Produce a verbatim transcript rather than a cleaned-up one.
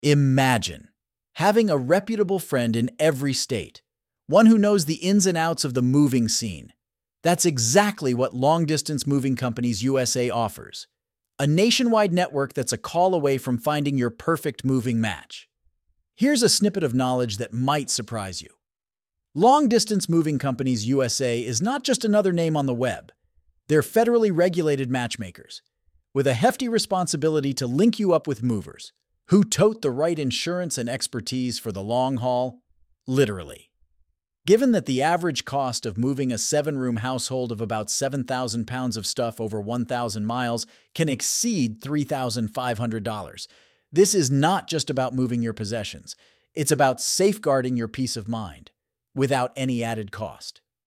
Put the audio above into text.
Imagine having a reputable friend in every state, one who knows the ins and outs of the moving scene. That's exactly what Long Distance Moving Companies U S A offers. A nationwide network that's a call away from finding your perfect moving match. Here's a snippet of knowledge that might surprise you. Long Distance Moving Companies U S A is not just another name on the web. They're federally regulated matchmakers, with a hefty responsibility to link you up with movers who tote the right insurance and expertise for the long haul, literally. Given that the average cost of moving a seven-room household of about seven thousand pounds of stuff over one thousand miles can exceed three thousand five hundred dollars, this is not just about moving your possessions. It's about safeguarding your peace of mind without any added cost.